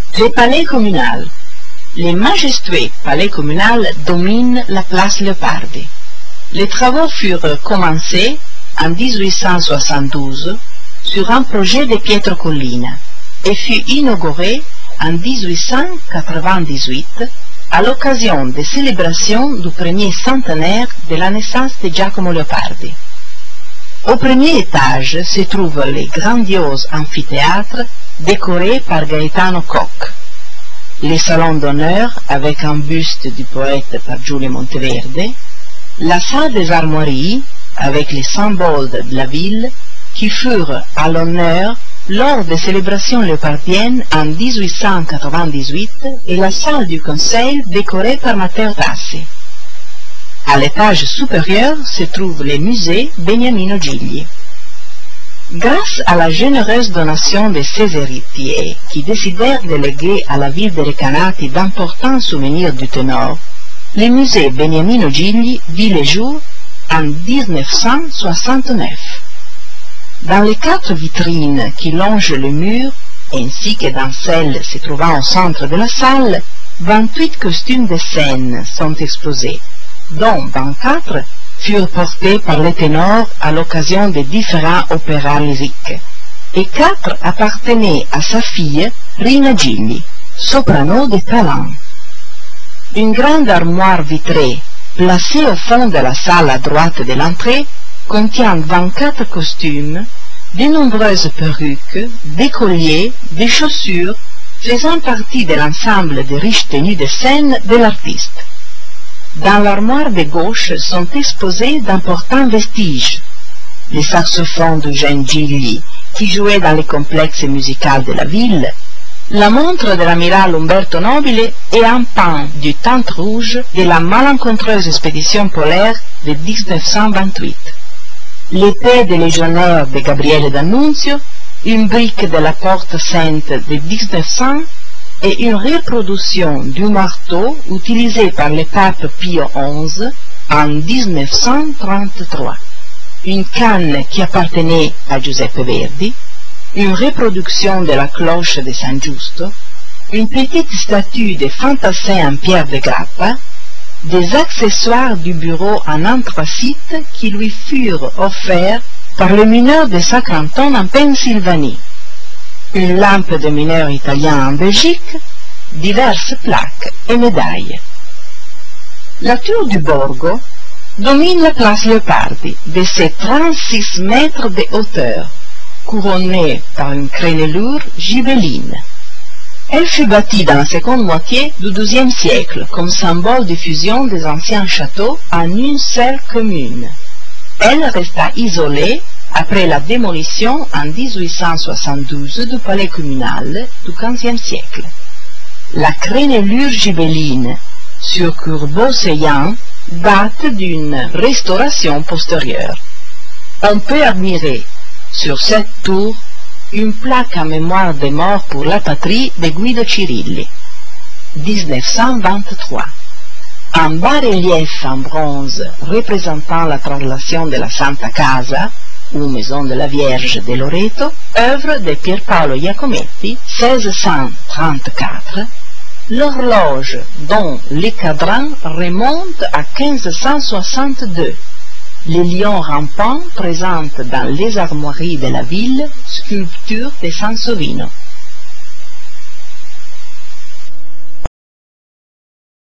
Le palais communal. Les majestueux palais communal dominent la place Leopardi. Les travaux furent commencés en 1872 sur un projet de Pietro Collina et fut inauguré en 1898 à l'occasion des célébrations du premier centenaire de la naissance de Giacomo Leopardi. Au premier étage se trouve le grandiose amphithéâtre décoré par Gaetano Koch, les salons d'honneur avec un buste du poète par Giulio Monteverde, la salle des armoiries avec les symboles de la ville qui furent à l'honneur lors des célébrations léopardiennes en 1898 et la salle du conseil décorée par Matteo Tassi. À l'étage supérieur se trouve le musée Beniamino Gigli. Grâce à la généreuse donation de ses héritiers qui décidèrent de léguer à la ville de Recanati d'importants souvenirs du ténor, le musée Beniamino Gigli vit le jour en 1969. Dans les 4 vitrines qui longent le mur, ainsi que dans celle se trouvant au centre de la salle, 28 costumes de scène sont exposés, dont 24 furent portés par les ténors à l'occasion de différents opéras lyriques, et 4 appartenaient à sa fille Rina Gigli, soprano de talent. Une grande armoire vitrée, placée au fond de la salle à droite de l'entrée, contient 24 costumes, de nombreuses perruques, des colliers, des chaussures, faisant partie de l'ensemble des riches tenues de scène de l'artiste. Dans l'armoire de gauche sont exposés d'importants vestiges. Les saxophones d'Eugène Gigli, qui jouait dans les complexes musicaux de la ville, la montre de l'amiral Umberto Nobile et un pan du tente rouge de la malencontreuse expédition polaire de 1928. L'épée des légionnaires de Gabriele D'Annunzio, une brique de la Porte Sainte de 1900 et une reproduction du marteau utilisé par le pape Pio XI en 1933, une canne qui appartenait à Giuseppe Verdi, une reproduction de la cloche de San Giusto, une petite statue de fantassin en pierre de grappa, des accessoires du bureau en anthracite qui lui furent offerts par le mineur de Sacranton en Pennsylvanie, une lampe de mineur italien en Belgique, diverses plaques et médailles. La tour du Borgo domine la place Leopardi de ses 36 mètres de hauteur, couronnée par une crénelure gibelline. Elle fut bâtie dans la seconde moitié du XIIe siècle comme symbole de fusion des anciens châteaux en une seule commune. Elle resta isolée après la démolition en 1872 du palais communal du XVe siècle. La crénelure gibelline sur courbeau saillant date d'une restauration postérieure. On peut admirer sur cette tour une plaque en mémoire des morts pour la patrie de Guido Cirilli, 1923. Un bas-relief en bronze représentant la translation de la Santa Casa, ou Maison de la Vierge de Loreto, œuvre de Pierpaolo Iacometti, 1634, l'horloge dont les cadrans remontent à 1562. Les lions rampants présentent dans les armoiries de la ville sculptures de Sansovino.